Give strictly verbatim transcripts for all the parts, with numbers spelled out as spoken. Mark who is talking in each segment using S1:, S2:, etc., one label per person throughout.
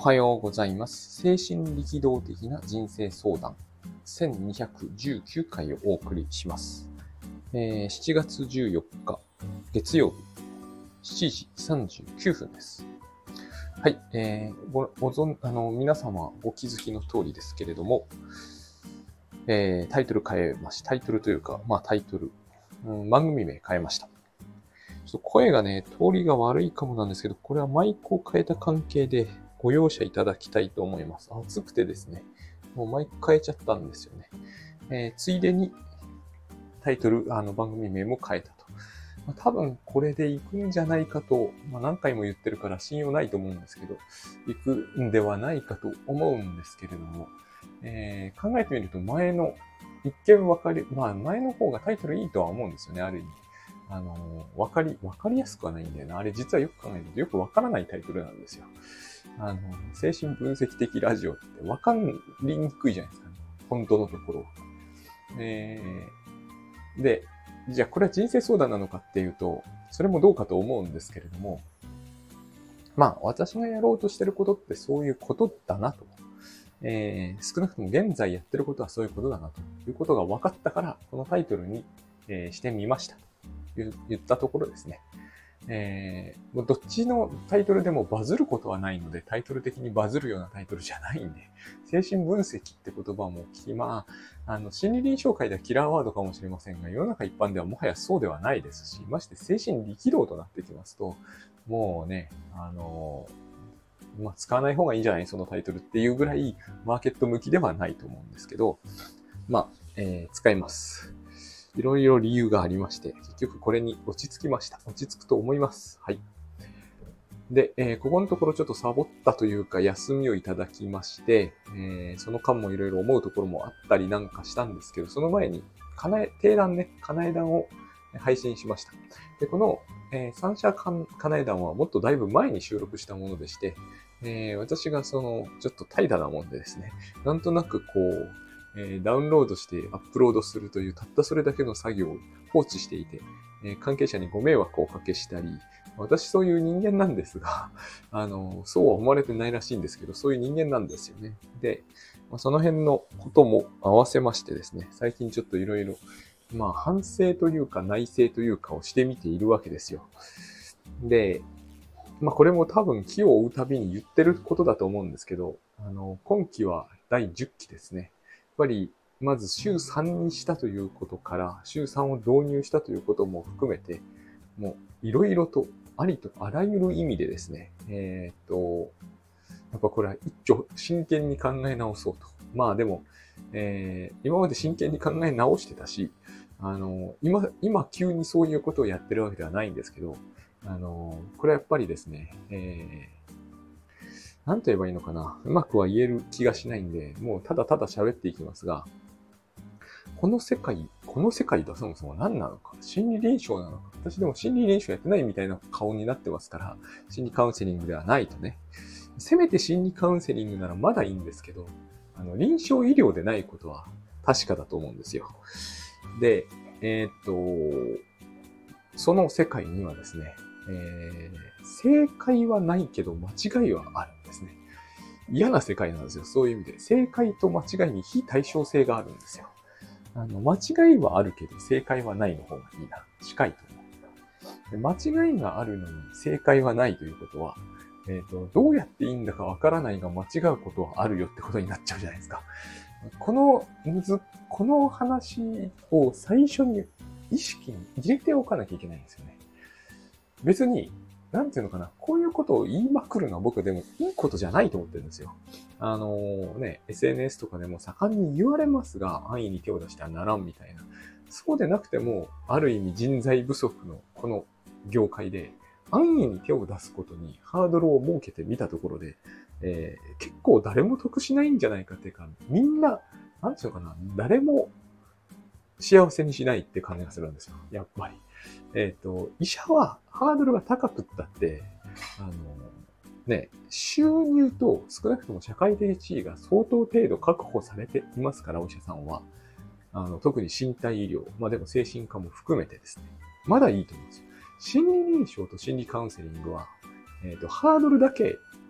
S1: はようございます。精神力動的な人生相談せんにひゃくじゅうきゅうかいをお送りします。えー、しちがつじゅうよっか月曜日しちじさんじゅうきゅうふんです。はい、えー、ごご存あの皆様お気づきの通りですけれども、えー、タイトル変えました。タイトルというか、まあタイトル、うん、番組名変えました。ちょっと声がね、通りが悪いかもなんですけど、これはマイクを変えた関係でご容赦いただきたいと思います。暑くてですね、もうマイク変えちゃったんですよね。えー、ついでにタイトル、あの番組名も変えたと。まあ、多分これで行くんじゃないかと、まあ、何回も言ってるから信用ないと思うんですけど、行くんではないかと思うんですけれども、えー、考えてみると前の、一見わかり、まあ前の方がタイトルいいとは思うんですよね、ある意味。あの、わかり、わかりやすくはないんだよな。あれ実はよく考えるとよくわからないタイトルなんですよ。あの、精神分析的ラジオってわかりにくいじゃないですか、ね。本当のところは。えー、で、じゃあこれは人生相談なのかっていうと、それもどうかと思うんですけれども、まあ私がやろうとしてることってそういうことだなと。えー、少なくとも現在やってることはそういうことだなということが分かったから、このタイトルに、えー、してみました。言ったところですね。えー、どっちのタイトルでもバズることはないので、タイトル的にバズるようなタイトルじゃないんで、精神分析って言葉も聞き、まあ、あの、心理臨床界ではキラーワードかもしれませんが、世の中一般ではもはやそうではないですし、まして精神力動となってきますと、もうね、あの、まあ、使わない方がいいんじゃないそのタイトルっていうぐらい、マーケット向きではないと思うんですけど、まあ、えー、使います。いろいろ理由がありまして、結局これに落ち着きました。落ち着くと思います。はい。で、えー、ここのところちょっとサボったというか、休みをいただきまして、えー、その間もいろいろ思うところもあったりなんかしたんですけど、その前に、かなえ、定談ね、かなえ談を配信しました。で、この、えー、三者かなえ談はもっとだいぶ前に収録したものでして、えー、私がその、ちょっと怠惰なもんでですね、なんとなくこう、えー、ダウンロードしてアップロードするというたったそれだけの作業を放置していて、えー、関係者にご迷惑をおかけしたり、私そういう人間なんですが、あの、そうは思われてないらしいんですけど、そういう人間なんですよね。で、まあ、その辺のことも合わせましてですね、最近ちょっといろいろ、まあ反省というか内省というかをしてみているわけですよ。で、まあこれも多分期を追うたびに言ってることだと思うんですけど、あの、今期はだいじゅっきですね。やっぱり、まず週さんにしたということから、週さんを導入したということも含めて、もう、いろいろと、ありとあらゆる意味でですね、えー、っと、やっぱこれは一挙真剣に考え直そうと。まあでも、えー、今まで真剣に考え直してたし、あの、今、今急にそういうことをやってるわけではないんですけど、あの、これはやっぱりですね、えー、なんと言えばいいのかな。うまくは言える気がしないんで、もうただただ喋っていきますが、この世界、この世界とはそもそも何なのか、心理臨床なのか、私でも心理臨床やってないみたいな顔になってますから、心理カウンセリングではないとね。せめて心理カウンセリングならまだいいんですけど、あの、臨床医療でないことは確かだと思うんですよ。で、えー、っと、その世界にはですね、えー、正解はないけど間違いはあるんですね。嫌な世界なんですよ。そういう意味で。正解と間違いに非対称性があるんですよ。あの、間違いはあるけど正解はないの方がいいな。近いと思う。間違いがあるのに正解はないということは、えっと、どうやっていいんだかわからないが間違うことはあるよってことになっちゃうじゃないですか。この、むず、この話を最初に意識に入れておかなきゃいけないんですよね。別に、なんていうのかな、こういうことを言いまくるのは僕でもいいことじゃないと思ってるんですよ。あのー、ね、エスエヌエス とかでも盛んに言われますが、安易に手を出してはならんみたいな。そうでなくても、ある意味人材不足のこの業界で、安易に手を出すことにハードルを設けてみたところで、えー、結構誰も得しないんじゃないかっていうか、みんな、なんていうのかな、誰も幸せにしないって感じがするんですよ。やっぱり。えっと、医者はハードルが高くったって、あの、ね、収入と少なくとも社会的地位が相当程度確保されていますから、お医者さんは。あの、特に身体医療、まあでも精神科も含めてですね。まだいいと思うんですよ。心理臨床と心理カウンセリングは、えっと、ハードルだけ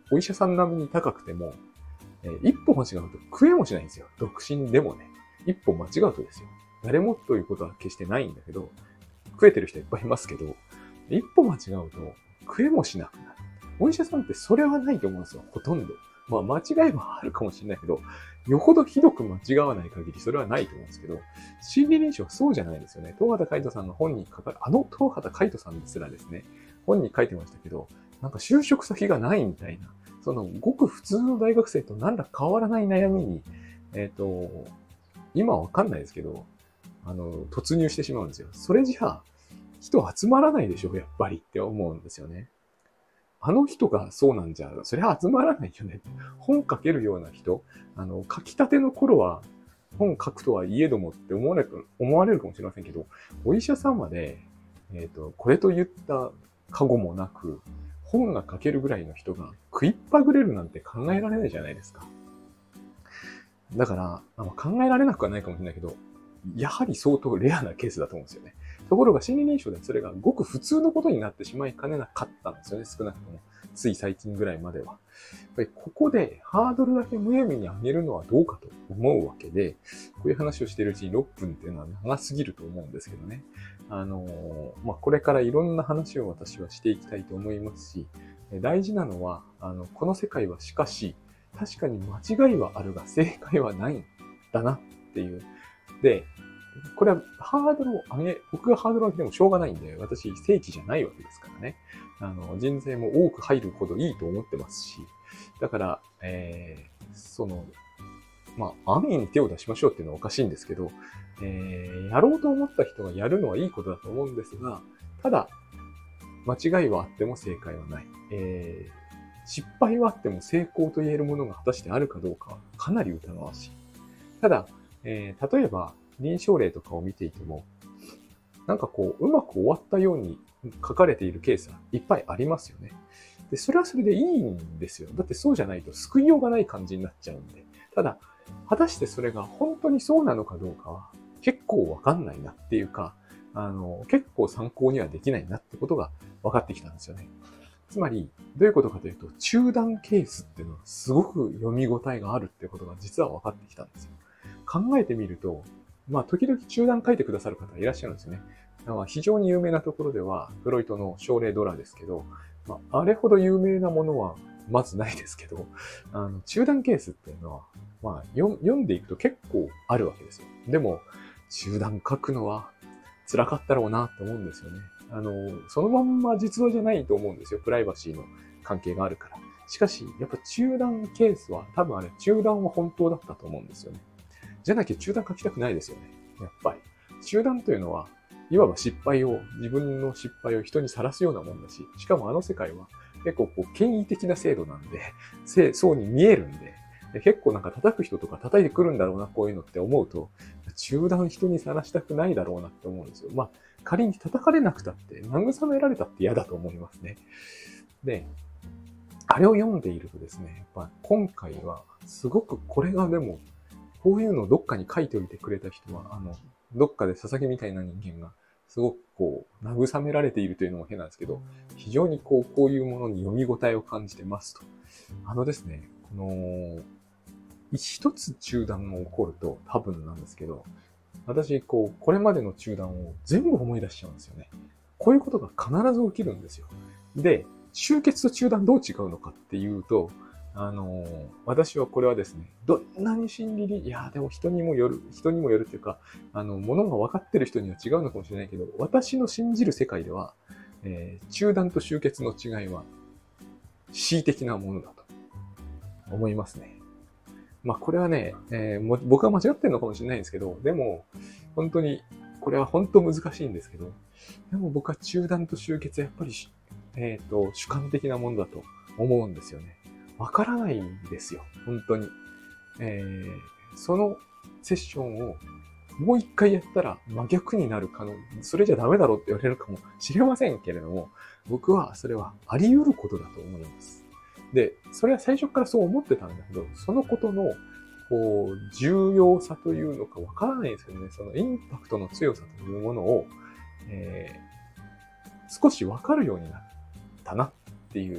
S1: お医者さん並みに高くても、えー、一歩間違うと食えもしないんですよ。独身でもね。一歩間違うとですよ。誰もということは決してないんだけど、食えてる人いっぱいいますけど、一歩間違うと食えもしなくなる。お医者さんってそれはないと思うんですよ。ほとんど。まあ間違いはあるかもしれないけど、よほどひどく間違わない限りそれはないと思うんですけど、心理臨床はそうじゃないですよね。東畑海人さんの本に書かれ、あの東畑海人さんですらですね、本に書いてましたけど、なんか就職先がないみたいな、そのごく普通の大学生と何ら変わらない悩みに、えっと、今はわかんないですけど、あの、突入してしまうんですよ。それじゃあ、人集まらないでしょ、やっぱりって思うんですよね。あの人がそうなんじゃ、それは集まらないよね。本書けるような人、あの、書きたての頃は、本書くとはいえどもって思われる、思われるかもしれませんけど、お医者さんまで、えっと、これと言った過去もなく、本が書けるぐらいの人が食いっぱぐれるなんて考えられないじゃないですか。だから、あの考えられなくはないかもしれないけど、やはり相当レアなケースだと思うんですよね。ところが心理現象でそれがごく普通のことになってしまいかねなかったんですよね、少なくとも。つい最近ぐらいまでは。やっぱりここでハードルだけむやみに上げるのはどうかと思うわけで、こういう話をしているうちにろっぷんっていうのは長すぎると思うんですけどね。あのー、まあ、これからいろんな話を私はしていきたいと思いますし、大事なのは、あの、この世界はしかし、確かに間違いはあるが正解はないんだなっていう。で、これはハードルを上げ、僕がハードルを上げてもしょうがないんで、私正規じゃないわけですからね。あの、人材も多く入るほどいいと思ってますし、だから、えー、その、まあ、雨に手を出しましょうっていうのはおかしいんですけど、えー、やろうと思った人がやるのはいいことだと思うんですが、ただ、間違いはあっても正解はない。えー、失敗はあっても成功と言えるものが果たしてあるかどうかはかなり疑わしい。ただ、えー、例えば臨床例とかを見ていても、なんかこう、うまく終わったように書かれているケースはいっぱいありますよね。で、それはそれでいいんですよ。だってそうじゃないと救いようがない感じになっちゃうんで。ただ、果たしてそれが本当にそうなのかどうかは結構わかんないなっていうか、あの、結構参考にはできないなってことが分かってきたんですよね。つまり、どういうことかというと、中断ケースっていうのはすごく読み応えがあるってことが実は分かってきたんですよ。考えてみると、まあ、時々中断書いてくださる方いらっしゃるんですよね。非常に有名なところでは、フロイトの症例ドラですけど、まあ、あれほど有名なものはまずないですけど、あの中断ケースっていうのは、まあ、読んでいくと結構あるわけですよ。でも、中断書くのは辛かったろうなって思うんですよね。あの、そのまんま実話じゃないと思うんですよ。プライバシーの関係があるから。しかし、やっぱ中断ケースは、多分あれ、中断は本当だったと思うんですよね。じゃなきゃ中断書きたくないですよね。やっぱり。中断というのは、いわば失敗を、自分の失敗を人にさらすようなもんだし、しかもあの世界は結構こう権威的な制度なんで、そうに見えるんで、結構なんか叩く人とか叩いてくるんだろうな、こういうのって思うと、中断人にさらしたくないだろうなって思うんですよ。まあ、仮に叩かれなくたって、慰められたって嫌だと思いますね。で、あれを読んでいるとですね、やっぱ今回はすごくこれがでも、こういうのをどっかに書いておいてくれた人は、あの、どっかで佐々木みたいな人間が、すごくこう、慰められているというのも変なんですけど、非常にこう、こういうものに読み応えを感じてますと。あのですね、この、一つ中断が起こると多分なんですけど、私、こう、これまでの中断を全部思い出しちゃうんですよね。こういうことが必ず起きるんですよ。で、終結と中断どう違うのかっていうと、あの、私はこれはですね、どんなに心理に、いや、でも人にもよる、人にもよるっていうか、あの、ものが分かってる人には違うのかもしれないけど、私の信じる世界では、えー、中断と終結の違いは、恣意的なものだと思いますね。まあ、これはね、えー、も僕は間違ってるのかもしれないんですけど、でも、本当に、これは本当難しいんですけど、でも僕は中断と終結はやっぱり、えっと、主観的なものだと思うんですよね。わからないですよ、本当に。えー、そのセッションをもう一回やったら真逆になる可能、それじゃダメだろうって言われるかもしれませんけれども、僕はそれはあり得ることだと思います。で、それは最初からそう思ってたんだけど、そのことのこう重要さというのかわからないですけどね、そのインパクトの強さというものを、えー、少しわかるようになったなっていう、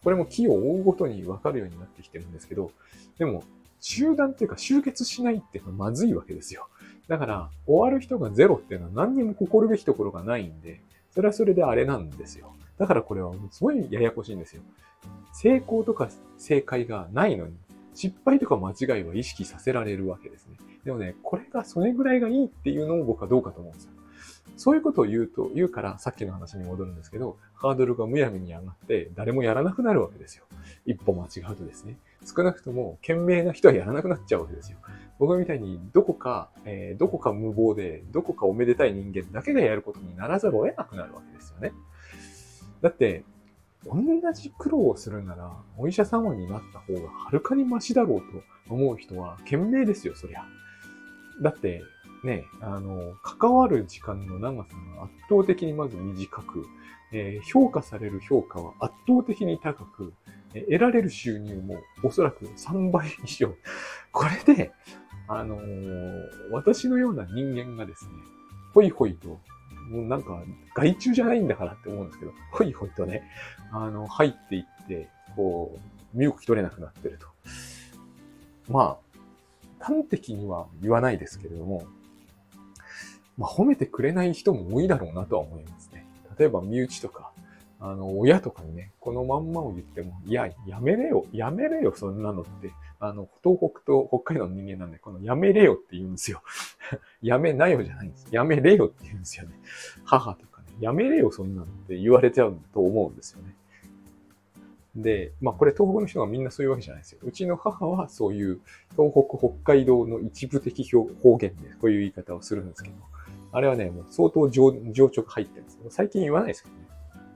S1: これも期を追うごとに分かるようになってきてるんですけど、でも、集団っていうか集結しないっていうのはまずいわけですよ。だから、終わる人がゼロっていうのは何にも誇るべきところがないんで、それはそれであれなんですよ。だからこれはすごいややこしいんですよ。成功とか正解がないのに、失敗とか間違いは意識させられるわけですね。でもね、これがそれぐらいがいいっていうのも僕はどうかと思うんですよ。そういうことを言うと、言うからさっきの話に戻るんですけど、ハードルがむやみに上がって誰もやらなくなるわけですよ。一歩間違うとですね。少なくとも賢明な人はやらなくなっちゃうわけですよ。僕みたいにどこか、えー、どこか無謀で、どこかおめでたい人間だけがやることにならざるを得なくなるわけですよね。だって、同じ苦労をするなら、お医者様になった方がはるかにマシだろうと思う人は賢明ですよ、そりゃ。だって、ね、あの、関わる時間の長さが圧倒的にまず短く、えー、評価される評価は圧倒的に高く、えー、得られる収入もおそらくさんばい以上。これで、あのー、私のような人間がですね、ほいほいと、もうなんか、害虫じゃないんだからって思うんですけど、ほいほいとね、あの、入っていって、こう、身動き取れなくなってると。まあ、端的には言わないですけれども、まあ、褒めてくれない人も多いだろうなとは思いますね。例えば、身内とか、あの、親とかにね、このまんまを言っても、いや、やめれよ、やめれよ、そんなのって。あの、東北と北海道の人間なんで、このやめれよって言うんですよ。やめなよじゃないんです。やめれよって言うんですよね。母とかね、やめれよ、そんなのって言われちゃうと思うんですよね。で、まあこれ東北の人がみんなそういうわけじゃないですよ。うちの母はそういう東北、北海道の一部的方言でこういう言い方をするんですけど、あれはね、もう相当情情緒が入ってるんですけど、最近言わないですけどね。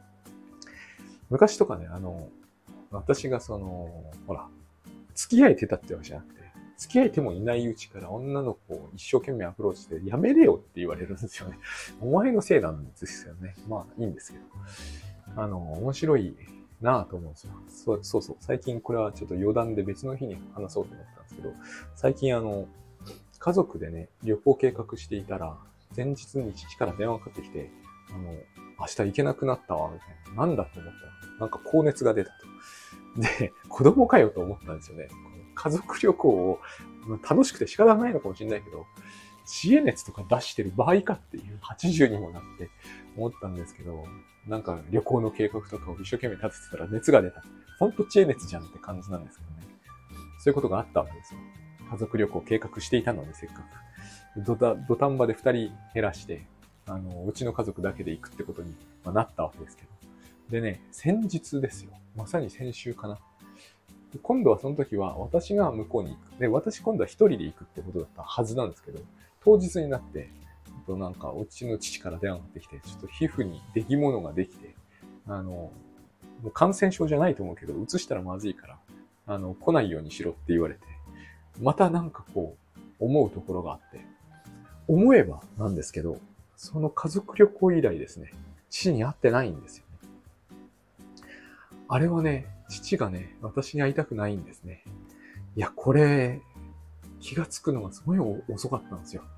S1: 昔とかね、あの、私がその、ほら、付き合えてたってわけじゃなくて、付き合えてもいないうちから女の子を一生懸命アプローチして、やめれよって言われるんですよね。お前のせいなんですよね。まあいいんですけど。あの、面白いなぁと思うんですよ。そうそうそう。最近これはちょっと余談で別の日に話そうと思ったんですけど、最近あの、家族でね、旅行計画していたら、前日に父から電話かかってきて、あの、明日行けなくなったわ、みたいな。なんだと思ったら、なんか高熱が出たと。で、子供かよと思ったんですよね。家族旅行を楽しくて仕方ないのかもしれないけど、知恵熱とか出してる場合かっていうはちじゅうにもなって思ったんですけど、なんか旅行の計画とかを一生懸命立ててたら熱が出た。ほんと知恵熱じゃんって感じなんですけどね。そういうことがあったわけですよ。家族旅行計画していたのにせっかく。土壇場で二人減らして、あの、うちの家族だけで行くってことになったわけですけど。でね、先日ですよ。まさに先週かな。今度はその時は私が向こうに行く。で、私今度は一人で行くってことだったはずなんですけど、当日になって、なんかうちの父から電話がかかってきて、ちょっと皮膚に出来物ができて、あの、もう感染症じゃないと思うけど、移したらまずいから、あの、来ないようにしろって言われて、またなんかこう、思うところがあって、思えばなんですけど、その家族旅行以来ですね、父に会ってないんですよね。あれはね、父がね、私に会いたくないんですね。いや、これ、気がつくのがすごい遅かったんですよ。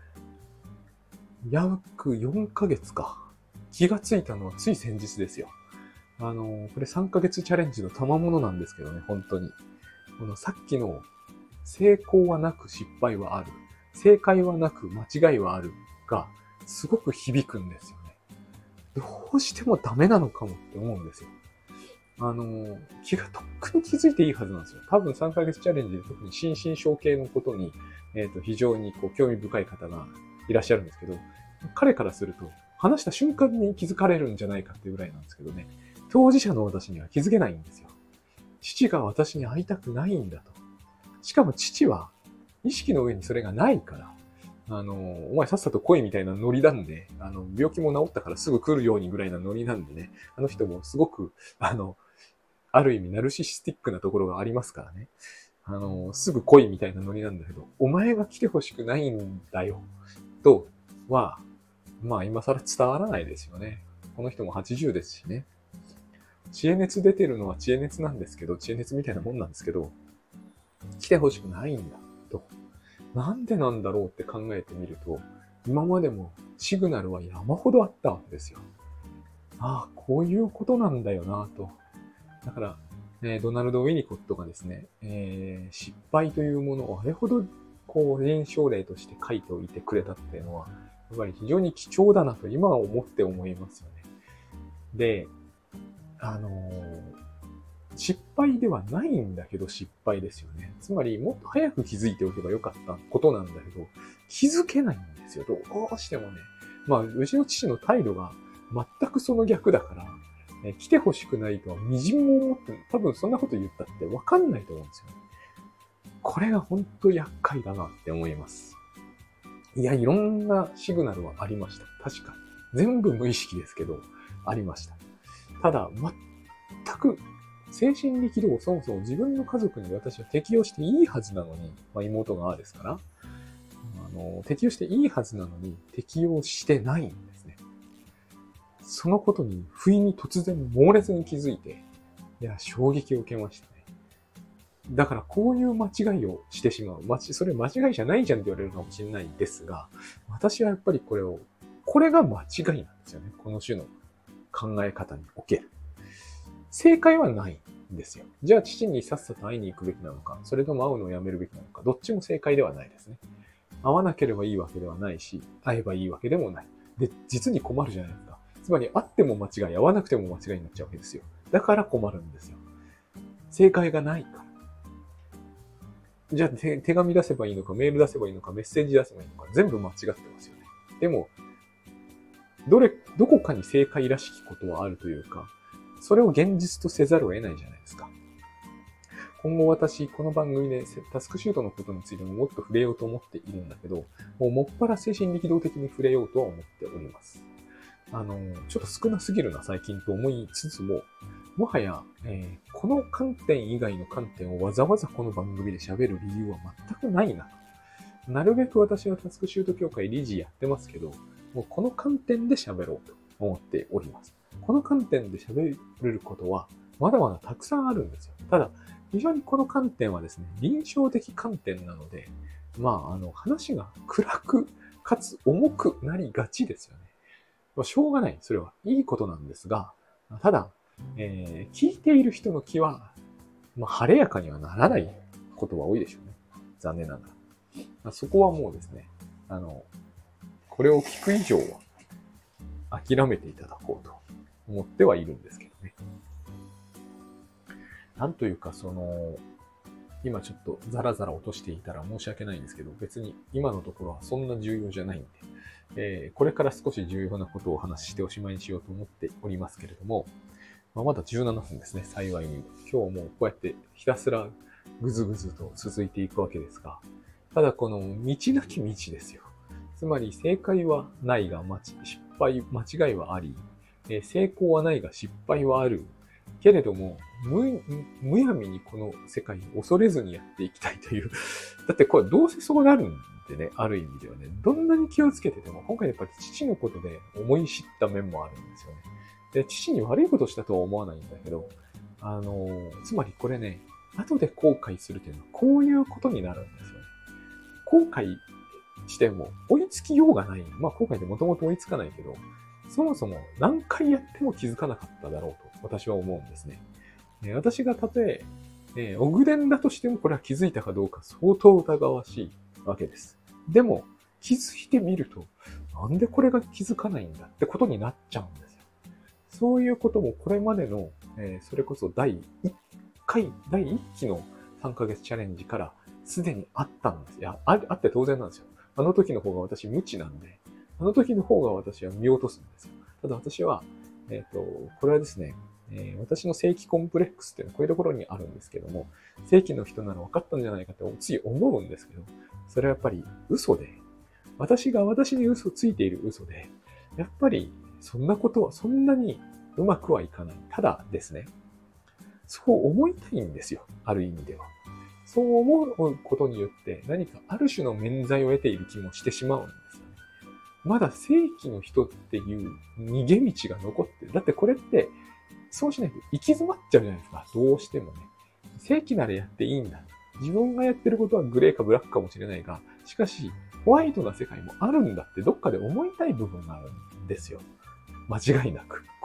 S1: 約よんかげつか。気がついたのはつい先日ですよ。あの、これさんかげつチャレンジの賜物なんですけどね、本当に。このさっきの成功はなく失敗はある。正解はなく間違いはあるが、すごく響くんですよね。どうしてもダメなのかもって思うんですよ。あの、気がとっくに気づいていいはずなんですよ。多分さんかげつチャレンジで特に心身症系のことに、えっと、非常にこう興味深い方がいらっしゃるんですけど、彼からすると、話した瞬間に気づかれるんじゃないかっていうぐらいなんですけどね、当事者の私には気づけないんですよ。父が私に会いたくないんだと。しかも父は、意識の上にそれがないから、あの、お前さっさと来いみたいなノリなんで、あの、病気も治ったからすぐ来るようにぐらいなノリなんでね、あの人もすごく、あの、ある意味ナルシシスティックなところがありますからね。あの、すぐ来いみたいなノリなんだけど、お前が来てほしくないんだよ、とは、まあ今更伝わらないですよね。この人もはちじゅうですしね。知恵熱出てるのは知恵熱なんですけど、知恵熱みたいなもんなんですけど、来てほしくないんだ、と。なんでなんだろうって考えてみると、今までもシグナルは山ほどあったわけですよ。ああ、こういうことなんだよな、と。 だから、えー、ドナルド・ウィニコットがですね、えー、失敗というものをあれほどこう臨床例として書いておいてくれたっていうのは、やっぱり非常に貴重だなと今は思って思いますよね。で、あのー、失敗ではないんだけど失敗ですよね。つまりもっと早く気づいておけばよかったことなんだけど、気づけないんですよ。どうしてもね。まあ、うちの父の態度が全くその逆だから、え来てほしくないとはみじんも思って、多分そんなこと言ったってわかんないと思うんですよね。これが本当厄介だなって思います。いや、いろんなシグナルはありました。確かに。全部無意識ですけど、ありました。ただ、全く精神力量をそもそも自分の家族に私は適用していいはずなのに、まあ、妹がですから、あの、適用していいはずなのに適用してないんですね。そのことに不意に突然猛烈に気づいて、いや、衝撃を受けましたね。だからこういう間違いをしてしまう。それ間違いじゃないじゃんって言われるかもしれないですが、私はやっぱりこれを、これが間違いなんですよね。この種の考え方における。正解はないんですよ。じゃあ父にさっさと会いに行くべきなのか、それとも会うのをやめるべきなのか、どっちも正解ではないですね。会わなければいいわけではないし、会えばいいわけでもない。で、実に困るじゃないですか。つまり会っても間違い、会わなくても間違いになっちゃうわけですよ。だから困るんですよ。正解がないから。じゃあ手、手紙出せばいいのか、メール出せばいいのか、メッセージ出せばいいのか、全部間違ってますよね。でも、どれ、どこかに正解らしきことはあるというか、それを現実とせざるを得ないじゃないですか。今後私、この番組でタスクシュートのことについてももっと触れようと思っているんだけど、もうもっぱら精神力動的に触れようとは思っております。あの、ちょっと少なすぎるな最近と思いつつも、もはや、えー、この観点以外の観点をわざわざこの番組で喋る理由は全くないなと。なるべく私はタスクシュート協会理事やってますけど、もうこの観点で喋ろうと思っております。この観点で喋れることはまだまだたくさんあるんですよ。ただ、非常にこの観点はですね、臨床的観点なので、まあ、あの、話が暗くかつ重くなりがちですよね。しょうがない。それはいいことなんですが、ただ、えー、聞いている人の気は、まあ、晴れやかにはならないことは多いでしょうね。残念ながら。そこはもうですね、あの、これを聞く以上は諦めていただこうと思ってはいるんですけどね。なんというか、その、今ちょっとザラザラ落としていたら申し訳ないんですけど、別に今のところはそんな重要じゃないんで、えー、これから少し重要なことをお話ししておしまいにしようと思っておりますけれども、まあ、まだじゅうななふんですね、幸いにも。今日もこうやってひたすらぐずぐずと続いていくわけですが、ただこの道なき道ですよ。つまり正解はないが失敗、間違いはあり、えー、成功はないが失敗はある。けれども、む、むやみにこの世界を恐れずにやっていきたいという。だってこれどうせそうなるんでね、ある意味ではね、どんなに気をつけてても、今回やっぱり父のことで思い知った面もあるんですよね。で、父に悪いことしたとは思わないんだけど、あの、つまりこれね、後で後悔するというのはこういうことになるんですよね。後悔しても追いつきようがない。まあ後悔ってもともと追いつかないけど、そもそも何回やっても気づかなかっただろうと私は思うんですね。私がたとえ、えー、og伝だとしてもこれは気づいたかどうか相当疑わしいわけです。でも気づいてみるとなんでこれが気づかないんだってことになっちゃうんですよ。そういうこともこれまでの、えー、それこそだいいっかい、だいいっきのさんかげつチャレンジからすでにあったんです。いや、あ、あって当然なんですよ。あの時の方が私無知なんで、あの時の方が私は見落とすんですよ。ただ私は、えっと、これはですね、えー、私の正規コンプレックスっていうのはこういうところにあるんですけども、正規の人なら分かったんじゃないかってつい思うんですけど、それはやっぱり嘘で、私が私に嘘ついている嘘で、やっぱりそんなことはそんなにうまくはいかない。ただですね、そう思いたいんですよ。ある意味では。そう思うことによって何かある種の免罪を得ている気もしてしまうんですよね。まだ正規の人っていう逃げ道が残ってる。だってこれって、そうしないと行き詰まっちゃうじゃないですか。どうしてもね。正規ならやっていいんだ。自分がやってることはグレーかブラックかもしれないが、しかし、ホワイトな世界もあるんだってどっかで思いたい部分があるんですよ。間違いなく。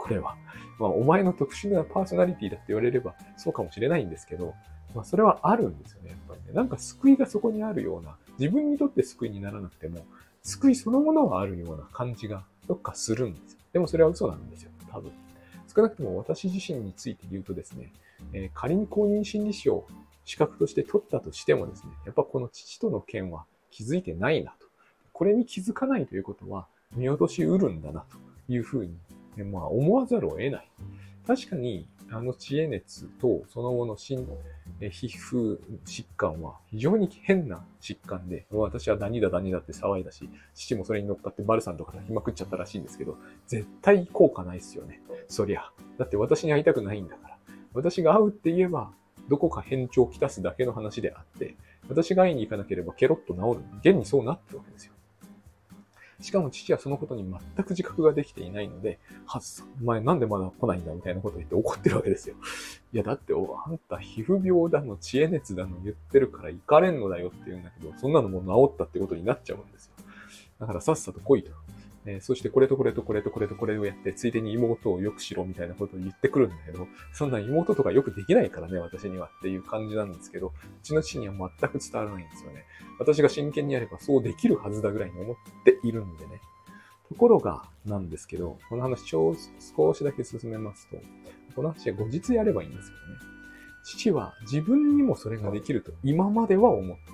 S1: これは。まあ、お前の特殊なパーソナリティだって言われればそうかもしれないんですけど、まあ、それはあるんですよね、やっぱりね。なんか救いがそこにあるような、自分にとって救いにならなくても、救いそのものがあるような感じがどっかするんですよ。でもそれは嘘なんですよ、多分。少なくとも私自身について言うとですね、えー、仮に公認心理師を資格として取ったとしてもですね、やっぱこの父との件は気づいてないなと。これに気づかないということは見落としうるんだなというふうに、まあ、思わざるを得ない。確かにあの知恵熱とその後の心皮膚疾患は非常に変な疾患で、私はダニだダニだって騒いだし、父もそれに乗っかってバルサンとか炊きまくっちゃったらしいんですけど、絶対効果ないっすよね。そりゃ。だって私に会いたくないんだから。私が会うって言えば、どこか変調をきたすだけの話であって、私が会いに行かなければケロッと治る。現にそうなってるわけですよ。しかも父はそのことに全く自覚ができていないので、はっさ、お前なんでまだ来ないんだみたいなことを言って怒ってるわけですよ。いやだってあんた皮膚病だの知恵熱だの言ってるから行かれんのだよって言うんだけど、そんなのもう治ったってことになっちゃうんですよ。だからさっさと来いと。えー、そしてこれとこれとこれとこれとこれをやって、ついでに妹をよくしろみたいなことを言ってくるんだけど、そんな妹とかよくできないからね、私にはっていう感じなんですけど、うちの父には全く伝わらないんですよね。私が真剣にやればそうできるはずだぐらいに思っているんでね。ところがなんですけど、この話少しだけ進めますと、この話は後日やればいいんですよね。父は自分にもそれができると今までは思った。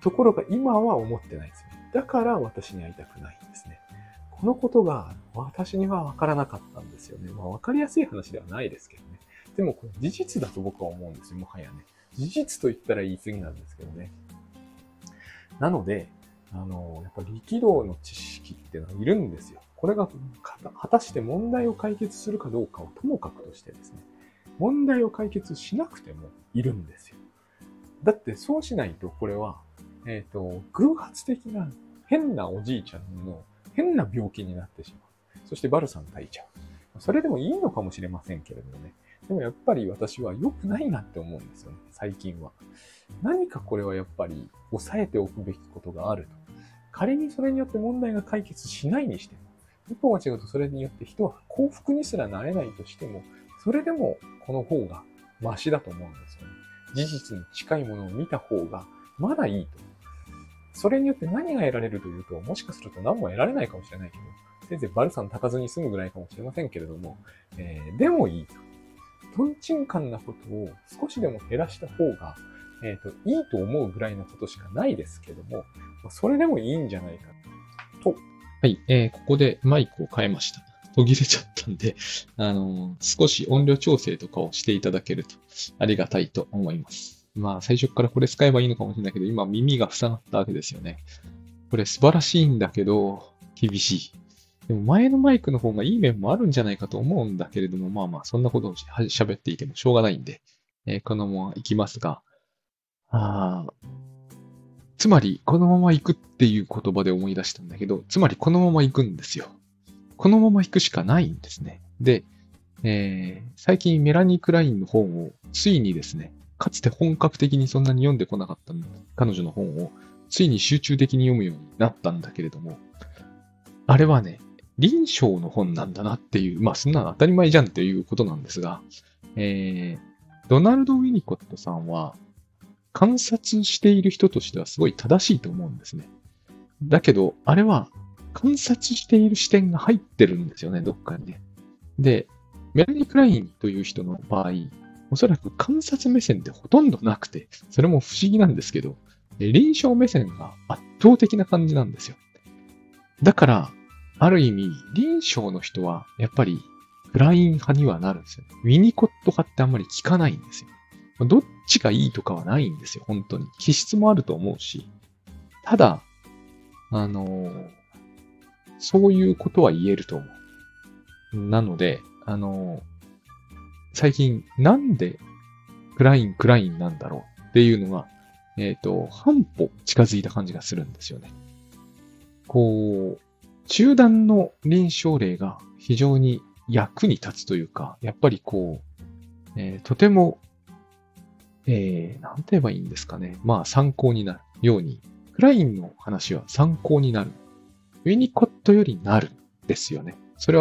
S1: ところが今は思ってないですよ。だから私に会いたくないんですね。このことが私には分からなかったんですよね。まあ分かりやすい話ではないですけどね。でもこれ事実だと僕は思うんですよ。もはやね。事実と言ったら言い過ぎなんですけどね。なので、あの、やっぱり力道の知識っていうのはいるんですよ。これが果たして問題を解決するかどうかをともかくとしてですね。問題を解決しなくてもいるんですよ。だってそうしないとこれは、えっと、偶発的な変なおじいちゃんの変な病気になってしまう。そしてバルサン炊いちゃう。それでもいいのかもしれませんけれどもね。でもやっぱり私は良くないなって思うんですよね。最近は。何かこれはやっぱり抑えておくべきことがあると。仮にそれによって問題が解決しないにしても、一歩間違うとそれによって人は幸福にすらなれないとしても、それでもこの方がマシだと思うんですよね。事実に近いものを見た方がまだいいと。それによって何が得られるというと、もしかすると何も得られないかもしれないけど、せいぜいバルサン炊かずに済むぐらいかもしれませんけれども、えー、でもいいと。トンチンカンなことを少しでも減らした方が、えっと、いいと思うぐらいのことしかないですけども、それでもいいんじゃないかと。
S2: はい、えー、ここでマイクを変えました。途切れちゃったんで、あのー、少し音量調整とかをしていただけるとありがたいと思います。まあ、最初からこれ使えばいいのかもしれないけど、今耳が塞がったわけですよね。これ素晴らしいんだけど、厳しい。でも前のマイクの方がいい面もあるんじゃないかと思うんだけれども、まあまあ、そんなことを喋っていてもしょうがないんで、えー、このまま行きますが、あつまり、このまま行くっていう言葉で思い出したんだけど、つまりこのまま行くんですよ。このまま行くしかないんですね。で、えー、最近メラニー・クラインの本をついにですね、かつて本格的にそんなに読んでこなかった彼女の本をついに集中的に読むようになったんだけれども、あれはね、臨床の本なんだなっていう、まあそんなの当たり前じゃんっていうことなんですが、えー、ドナルド・ウィニコットさんは観察している人としてはすごい正しいと思うんですね。だけど、あれは観察している視点が入ってるんですよね、どっかにね。で、メラニー・クラインという人の場合、おそらく観察目線ってほとんどなくて、それも不思議なんですけど、臨床目線が圧倒的な感じなんですよ。だから、ある意味、臨床の人は、やっぱり、クライン派にはなるんですよ。ウィニコット派ってあんまり聞かないんですよ。どっちがいいとかはないんですよ、本当に。気質もあると思うし。ただ、あのー、そういうことは言えると思う。なので、あのー、最近、なんでクライン、クラインなんだろうっていうのが、えっと、半歩近づいた感じがするんですよね。こう、中断の臨床例が非常に役に立つというか、やっぱりこう、えー、とても、えー、なんて言えばいいんですかね。まあ参考になるように、クラインの話は参考になる。ウィニコットよりなるんですよね。それは、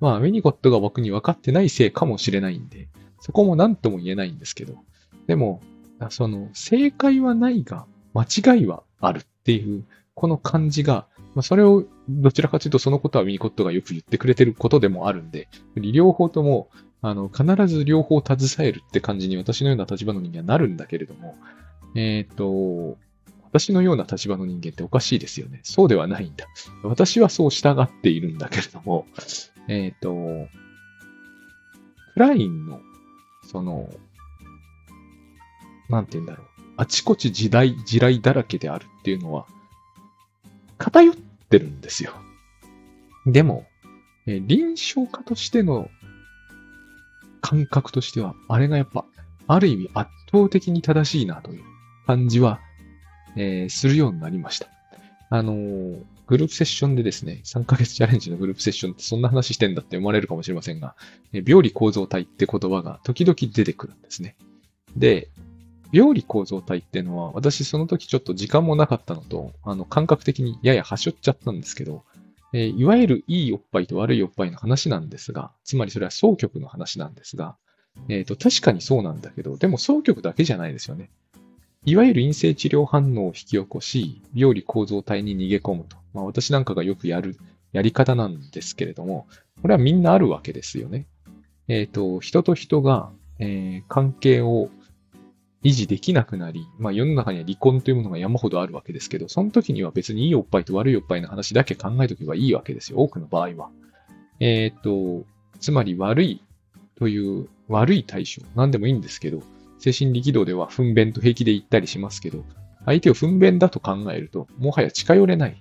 S2: まあ、ウィニコットが僕に分かってないせいかもしれないんで、そこも何とも言えないんですけど、でも、その、正解はないが、間違いはあるっていう、この感じが、まあ、それをどちらかというとそのことはウィニコットがよく言ってくれてることでもあるんで、両方とも、あの、必ず両方携えるって感じに私のような立場の人間はなるんだけれども、えっと、私のような立場の人間っておかしいですよね。そうではないんだ。私はそう従っているんだけれども、えっと、クラインの、その、なんて言うんだろう。あちこち時代、地雷だらけであるっていうのは、偏ってるんですよ。でも、え臨床家としての感覚としては、あれがやっぱ、ある意味圧倒的に正しいなという感じは、えー、するようになりました。あのー、グループセッションでですね、さんかげつチャレンジのグループセッションってそんな話してんだって思われるかもしれませんが、え病理構造体って言葉が時々出てくるんですね。で、病理構造体っていうのは、私その時ちょっと時間もなかったのと、あの、感覚的にややはしょっちゃったんですけど、えー、いわゆるいいおっぱいと悪いおっぱいの話なんですが、つまりそれは双極の話なんですが、えっと、確かにそうなんだけど、でも双極だけじゃないですよね。いわゆる陰性治療反応を引き起こし、病理構造体に逃げ込むと。まあ私なんかがよくやるやり方なんですけれども、これはみんなあるわけですよね。えっと、人と人が、えー、関係を維持できなくなり、まあ世の中には離婚というものが山ほどあるわけですけど、その時には別にいいおっぱいと悪いおっぱいの話だけ考えとけばいいわけですよ。多くの場合は。えっと、つまり悪いという悪い対象、何でもいいんですけど、精神力道では糞便と平気で言ったりしますけど、相手を糞便だと考えると、もはや近寄れない。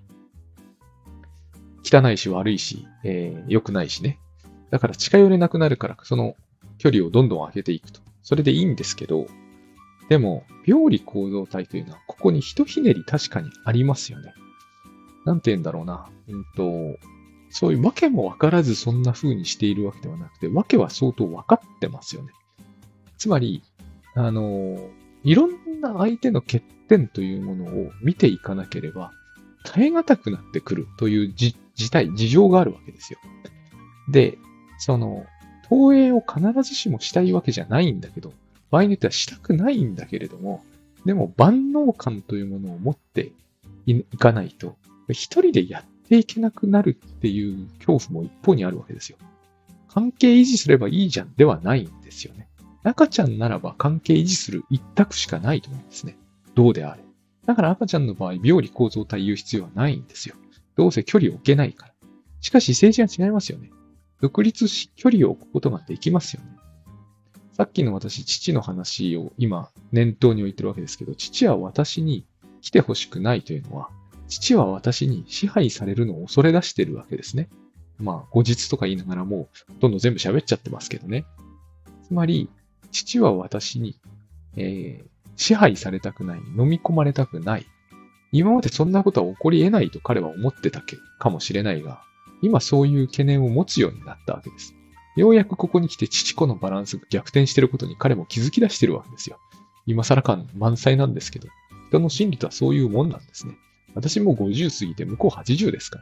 S2: 汚いし悪いし、えー、良くないしね。だから近寄れなくなるから、その距離をどんどん上げていくと。それでいいんですけど、でも、病理構造体というのは、ここにひとひねり確かにありますよね。なんて言うんだろうな。うんと、そういうわけもわからずそんな風にしているわけではなくて、わけは相当わかってますよね。つまり、あの、いろんな相手の欠点というものを見ていかなければ、耐え難くなってくるという事態、事情があるわけですよ。で、その、投影を必ずしもしたいわけじゃないんだけど、場合によってはしたくないんだけれども、でも万能感というものを持っていかないと、一人でやっていけなくなるっていう恐怖も一方にあるわけですよ。関係維持すればいいじゃんではないんですよね。赤ちゃんならば関係維持する一択しかないと思うんですね。どうであれ。だから赤ちゃんの場合、病理構造体言う必要はないんですよ。どうせ距離を置けないから。しかし、政治は違いますよね。独立し、距離を置くことができますよね。さっきの私、父の話を今、念頭に置いてるわけですけど、父は私に来てほしくないというのは、父は私に支配されるのを恐れ出してるわけですね。まあ、後日とか言いながらもう、ほとんど全部喋っちゃってますけどね。つまり、父は私に、えー、支配されたくない、飲み込まれたくない。今までそんなことは起こり得ないと彼は思ってたかもしれないが、今そういう懸念を持つようになったわけです。ようやくここに来て父子のバランスが逆転していることに彼も気づき出しているわけですよ。今更感満載なんですけど、人の心理とはそういうもんなんですね。私もごじゅう過ぎて向こうはちじゅうですから。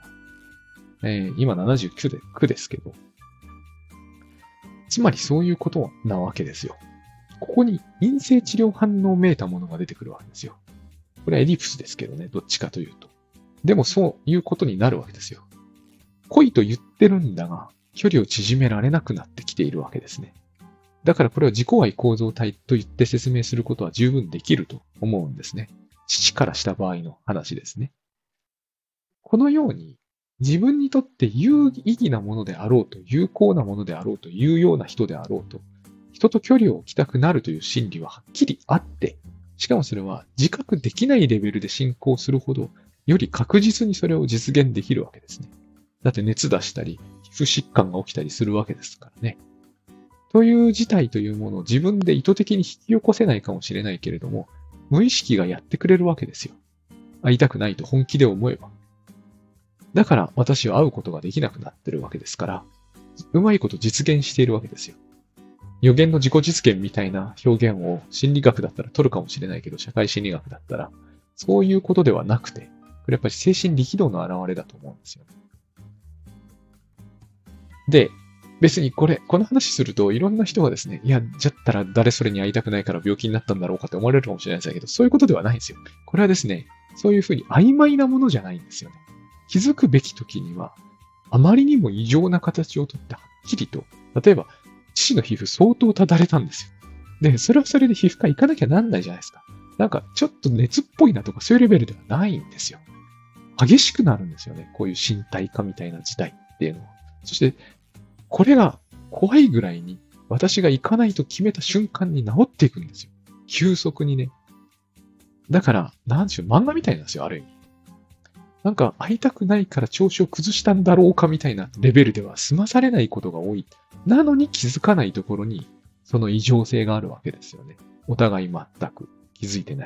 S2: えー、今ななじゅうきゅうで、きゅうですけど。つまりそういうことなわけですよ。ここに陰性治療反応めいたものが出てくるわけですよ。これはエディプスですけどね、どっちかというと。でもそういうことになるわけですよ。恋と言ってるんだが、距離を縮められなくなってきているわけですね。だからこれは自己愛構造体と言って説明することは十分できると思うんですね。父からした場合の話ですね。このように自分にとって有意義なものであろうと、有効なものであろうというような人であろうと、人と距離を置きたくなるという心理ははっきりあって、しかもそれは自覚できないレベルで進行するほど、より確実にそれを実現できるわけですね。だって熱出したり、皮膚疾患が起きたりするわけですからね。という事態というものを自分で意図的に引き起こせないかもしれないけれども、無意識がやってくれるわけですよ。会いたくないと本気で思えば。だから私は会うことができなくなってるわけですから、うまいこと実現しているわけですよ。予言の自己実現みたいな表現を心理学だったら取るかもしれないけど、社会心理学だったら、そういうことではなくて、これやっぱり精神力道の表れだと思うんですよ。で、 別にこれ、この話するといろんな人がですね、いや、じゃったら誰それに会いたくないから病気になったんだろうかって思われるかもしれないですけど、そういうことではないんですよ。これはですね、そういうふうに曖昧なものじゃないんですよね。気づくべき時には、あまりにも異常な形をとってはっきりと、例えば、父の皮膚相当ただれたんですよ。で、それはそれで皮膚科行かなきゃなんないじゃないですか。なんか、ちょっと熱っぽいなとかそういうレベルではないんですよ。激しくなるんですよね。こういう身体化みたいな事態っていうのは。そして、これが怖いぐらいに、私が行かないと決めた瞬間に治っていくんですよ。急速にね。だから、なんでしょう、漫画みたいなんですよ、ある意味。なんか、会いたくないから調子を崩したんだろうかみたいなレベルでは済まされないことが多い。なのに気づかないところに、その異常性があるわけですよね。お互い全く気づいてない。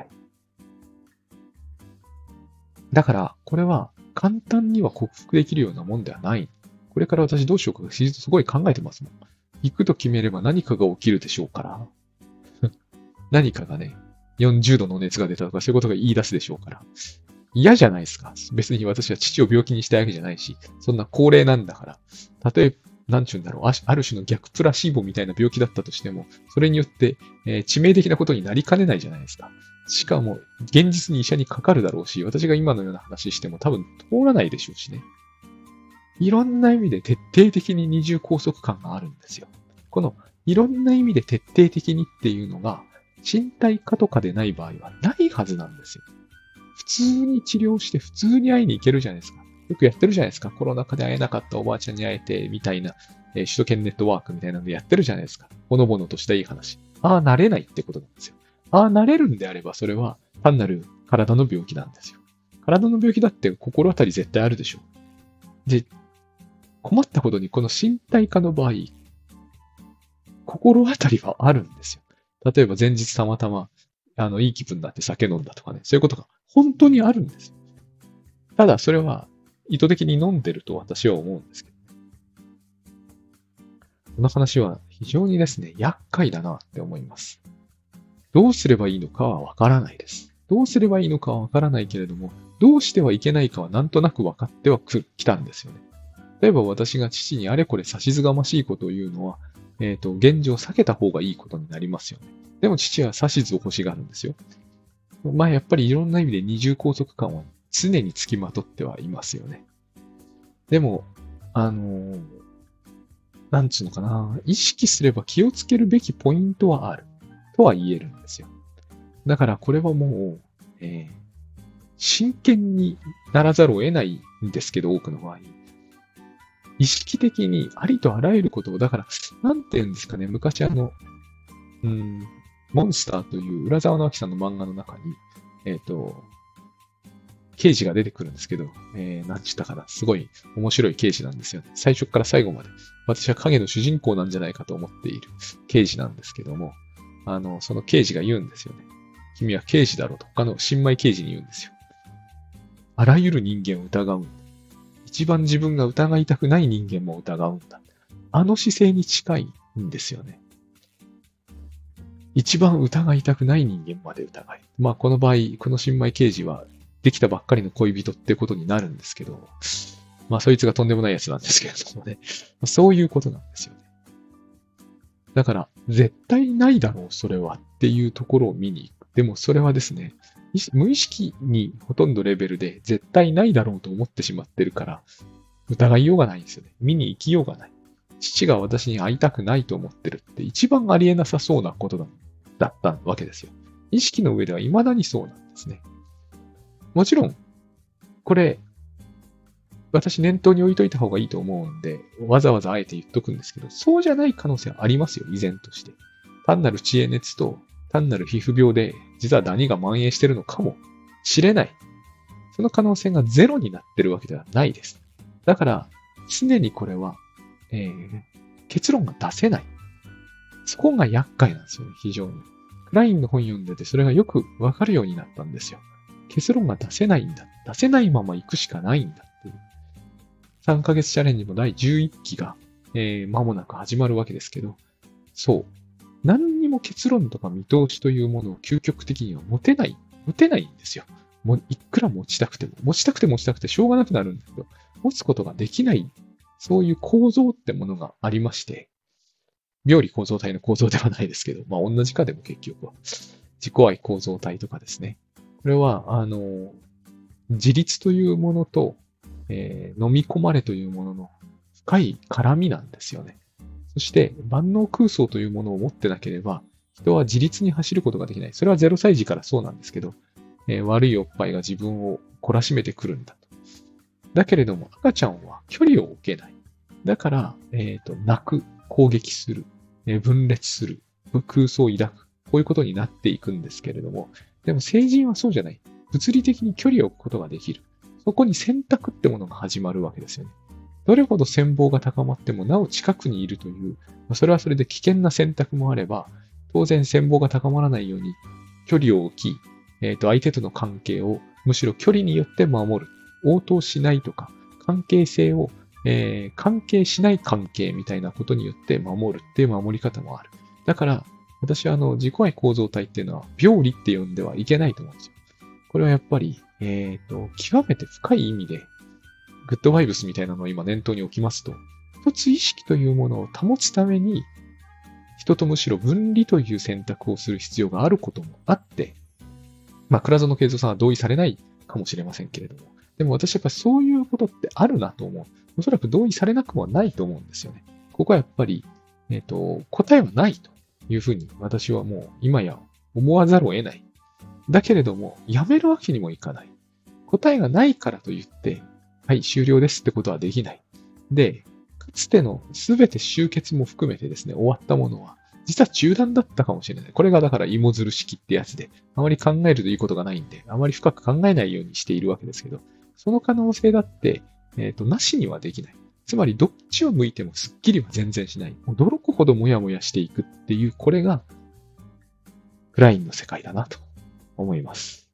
S2: だから、これは簡単には克服できるようなもんではない。これから私どうしようかすごい考えてますもん。行くと決めれば何かが起きるでしょうから。何かがね、よんじゅうどの熱が出たとかそういうことが言い出すでしょうから。嫌じゃないですか。別に私は父を病気にしたいわけじゃないし、そんな高齢なんだから。例えば、なんちゅうんだろう、ある種の逆プラシーボみたいな病気だったとしても、それによって、えー、致命的なことになりかねないじゃないですか。しかも、現実に医者にかかるだろうし、私が今のような話しても多分通らないでしょうしね。いろんな意味で徹底的に二重拘束感があるんですよ。このいろんな意味で徹底的にっていうのが、身体化とかでない場合はないはずなんですよ。普通に治療して普通に会いに行けるじゃないですか。よくやってるじゃないですか。コロナ禍で会えなかったおばあちゃんに会えて、みたいな、えー、首都圏ネットワークみたいなのでやってるじゃないですか。ほのぼのとしたいい話。ああ、なれないってことなんですよ。ああ、なれるんであれば、それは単なる体の病気なんですよ。体の病気だって心当たり絶対あるでしょ。で、困ったことにこの身体化の場合、心当たりはあるんですよ。例えば前日たまたま、あの、いい気分になって酒飲んだとかね、そういうことが本当にあるんですよ。ただ、それは意図的に飲んでると私は思うんですけど。この話は非常にですね、厄介だなって思います。どうすればいいのかはわからないです。どうすればいいのかはわからないけれども、どうしてはいけないかはなんとなく分かってはきたんですよね。例えば私が父にあれこれ指図がましいことを言うのは、えっと、現状避けた方がいいことになりますよね。でも父は指図を欲しがるんですよ。まあやっぱりいろんな意味で二重拘束感は常につきまとってはいますよね。でも、あのー、なんつうのかな、意識すれば気をつけるべきポイントはあるとは言えるんですよ。だからこれはもう、えー、真剣にならざるを得ないんですけど、多くの場合。意識的にありとあらゆることを、だから、なんて言うんですかね、昔あの、うん、モンスターという浦沢直樹さんの漫画の中に、えっと、刑事が出てくるんですけど、えー、なんちったかな、すごい面白い刑事なんですよね。最初から最後まで。私は影の主人公なんじゃないかと思っている刑事なんですけども、あの、その刑事が言うんですよね。君は刑事だろうと、他の新米刑事に言うんですよ。あらゆる人間を疑うんだ。一番自分が疑いたくない人間も疑うんだ。あの姿勢に近いんですよね。一番疑いたくない人間まで疑い。まあこの場合、この新米刑事はできたばっかりの恋人ってことになるんですけど、まあそいつがとんでもないやつなんですけれどもね。そういうことなんですよね。だから、絶対ないだろう、それはっていうところを見に行く。でもそれはですね、無意識にほとんどレベルで絶対ないだろうと思ってしまってるから、疑いようがないんですよね。見に行きようがない。父が私に会いたくないと思ってるって一番ありえなさそうなことだだったわけですよ。意識の上では未だにそうなんですね。もちろん、これ、私念頭に置いといた方がいいと思うんで、わざわざあえて言っとくんですけど、そうじゃない可能性はありますよ、依然として。単なる知恵熱と単なる皮膚病で、実はダニが蔓延しているのかもしれない。その可能性がゼロになってるわけではないです。だから、常にこれは、えー、結論が出せない。そこが厄介なんですよね、非常に。クラインの本読んでて、それがよくわかるようになったんですよ。結論が出せないんだ。出せないまま行くしかないんだっていう。さんかげつチャレンジもだいじゅういっきが、えー、間もなく始まるわけですけど、そう。何にも結論とか見通しというものを究極的には持てない、持てないんですよ。もういくら持ちたくても、持ちたくて持ちたくてしょうがなくなるんだけど、持つことができないそういう構造ってものがありまして、病理構造体の構造ではないですけど、まあ同じかでも結局は、自己愛構造体とかですね。これは、あの、自立というものと、えー飲み込まれというものの深い絡みなんですよね。そして、万能空想というものを持ってなければ、人は自立に走ることができない。それはゼロさい児からそうなんですけど、えー悪いおっぱいが自分を懲らしめてくるんだと。だけれども、赤ちゃんは距離を置けない。だから、えっと、泣く、攻撃する、えー分裂する、空想を抱く。こういうことになっていくんですけれども、でも成人はそうじゃない。物理的に距離を置くことができる。そこに選択ってものが始まるわけですよね。どれほど羨望が高まってもなお近くにいるという、それはそれで危険な選択もあれば、当然羨望が高まらないように距離を置き、えっと、相手との関係をむしろ距離によって守る。応答しないとか、関係性を、えー関係しない関係みたいなことによって守るっていう守り方もある。だから、私はあの、自己愛構造体っていうのは、病理って呼んではいけないと思うんですよ。これはやっぱり、えっと、極めて深い意味で、グッドバイブスみたいなのを今念頭に置きますと、一つ意識というものを保つために、人とむしろ分離という選択をする必要があることもあって、まあ、倉園慶三さんは同意されないかもしれませんけれども、でも私はやっぱりそういうことってあるなと思う。おそらく同意されなくはないと思うんですよね。ここはやっぱり、えっと、答えはないというふうに私はもう今や思わざるを得ない。だけれども、やめるわけにもいかない。答えがないからといって、はい、終了ですってことはできない。で、かつてのすべて終結も含めてですね、終わったものは、実は中断だったかもしれない。これがだから芋づる式ってやつで、あまり考えるといいことがないんで、あまり深く考えないようにしているわけですけど、その可能性だって、えっと、なしにはできない。つまり、どっちを向いてもスッキリは全然しない。驚くほどもやもやしていくっていう、これが、クラインの世界だなと思います。